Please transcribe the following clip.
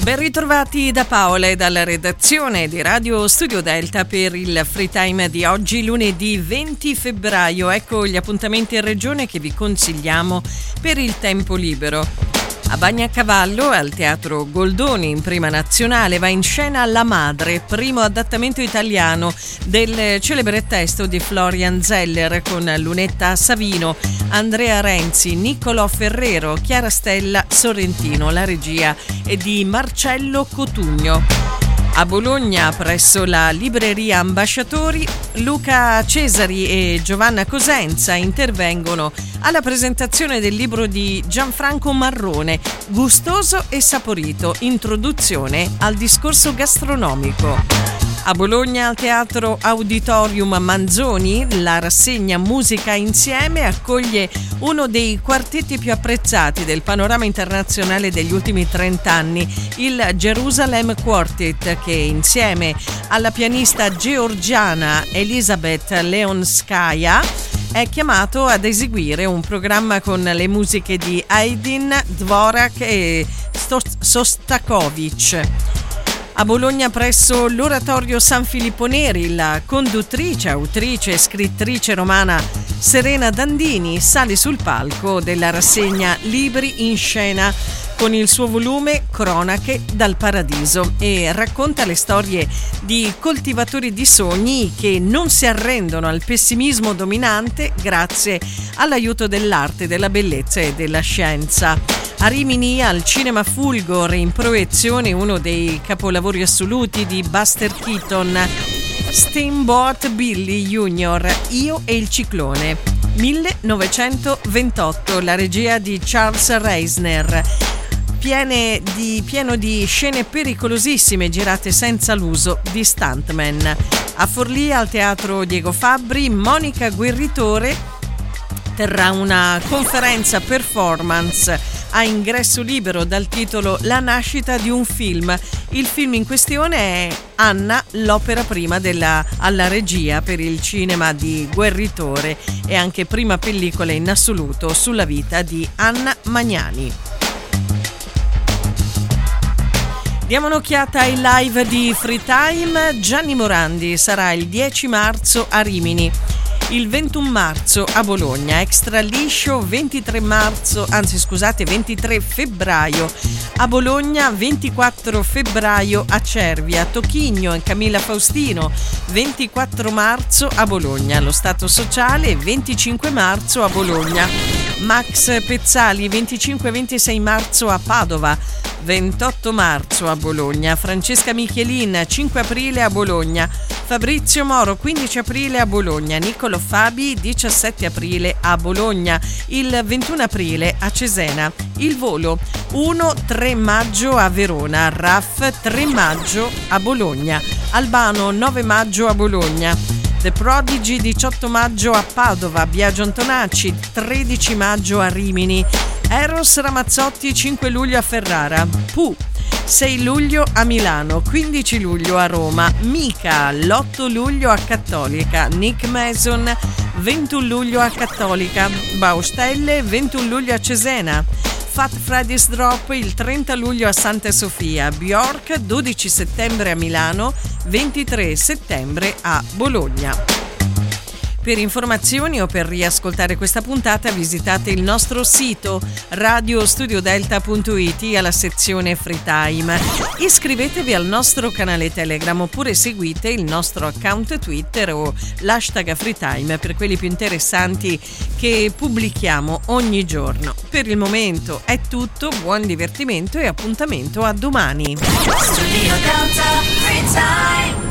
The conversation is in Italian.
Ben ritrovati da Paola e dalla redazione di Radio Studio Delta per il Free Time di oggi, lunedì 20 febbraio. Ecco gli appuntamenti in regione che vi consigliamo per il tempo libero. A Bagnacavallo, al Teatro Goldoni, in Prima Nazionale, va in scena La Madre, primo adattamento italiano del celebre testo di Florian Zeller con Lunetta Savino, Andrea Renzi, Niccolò Ferrero, Chiara Stella Sorrentino. La regia è di Marcello Cotugno. A Bologna, presso la libreria Ambasciatori, Luca Cesari e Giovanna Cosenza intervengono alla presentazione del libro di Gianfranco Marrone, Gustoso e saporito, introduzione al discorso gastronomico. A Bologna, al Teatro Auditorium Manzoni, la rassegna Musica Insieme accoglie uno dei quartetti più apprezzati del panorama internazionale degli ultimi 30 anni, il Jerusalem Quartet, che insieme alla pianista georgiana Elisabeth Leonskaya è chiamato ad eseguire un programma con le musiche di Haydn, Dvorak e Sostakovich. A Bologna, presso l'Oratorio San Filippo Neri, la conduttrice, autrice e scrittrice romana Serena Dandini sale sul palco della rassegna Libri in Scena con il suo volume Cronache dal Paradiso e racconta le storie di coltivatori di sogni che non si arrendono al pessimismo dominante grazie all'aiuto dell'arte, della bellezza e della scienza. A Rimini, al Cinema Fulgor, in proiezione uno dei capolavori assoluti di Buster Keaton, Steamboat Billy Jr., Io e il ciclone, 1928, la regia di Charles Reisner. Pieno di scene pericolosissime girate senza l'uso di stuntman. A Forlì, al Teatro Diego Fabbri, Monica Guerritore terrà una conferenza performance a ingresso libero dal titolo La nascita di un film. Il film in questione è Anna, l'opera prima alla regia per il cinema di Guerritore e anche prima pellicola in assoluto sulla vita di Anna Magnani. Diamo un'occhiata ai live di Free Time. Gianni Morandi sarà il 10 marzo a Rimini, il 21 marzo a Bologna, Extra Liscio 23 febbraio a Bologna, 24 febbraio a Cervia, Tochigno e Camilla Faustino, 24 marzo a Bologna, lo Stato Sociale 25 marzo a Bologna, Max Pezzali 25-26 marzo a Padova, 28 marzo a Bologna, Francesca Michelin 5 aprile a Bologna, Fabrizio Moro 15 aprile a Bologna, Niccolò Fabi 17 aprile a Bologna, il 21 aprile a Cesena, il volo 1-3 maggio a Verona, RAF 3 maggio a Bologna, Albano 9 maggio a Bologna, The Prodigy 18 maggio a Padova, Biagio Antonacci 13 maggio a Rimini, Eros Ramazzotti 5 luglio a Ferrara, Pooh 6 luglio a Milano, 15 luglio a Roma, Mica l'8 luglio a Cattolica, Nick Mason 21 luglio a Cattolica, Baustelle 21 luglio a Cesena, Fat Freddy's Drop il 30 luglio a Santa Sofia, Bjork 12 settembre a Milano, 23 settembre a Bologna. Per informazioni o per riascoltare questa puntata visitate il nostro sito radiostudiodelta.it alla sezione Free Time. Iscrivetevi al nostro canale Telegram oppure seguite il nostro account Twitter o l'hashtag Free Time per quelli più interessanti che pubblichiamo ogni giorno. Per il momento è tutto, buon divertimento e appuntamento a domani. Studio Delta Free Time.